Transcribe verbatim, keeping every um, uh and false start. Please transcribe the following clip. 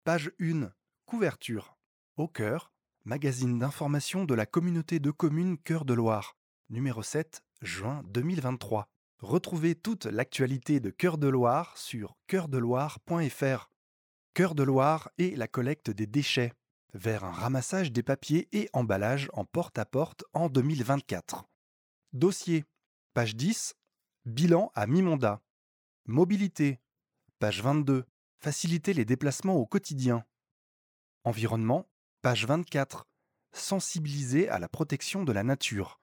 Page un. Couverture. Au cœur, magazine d'information de la communauté de communes Cœur de Loire. Numéro sept, juin deux mille vingt-trois. Retrouvez toute l'actualité de Cœur de Loire sur cœur de loire point f r. Cœur de Loire et la collecte des déchets, vers un ramassage des papiers et emballages en porte-à-porte en deux mille vingt-quatre. Dossier. Page dix. Bilan à mi-mandat. Mobilité. Page vingt-deux. Faciliter les déplacements au quotidien. Environnement. Page vingt-quatre. Sensibiliser à la protection de la nature.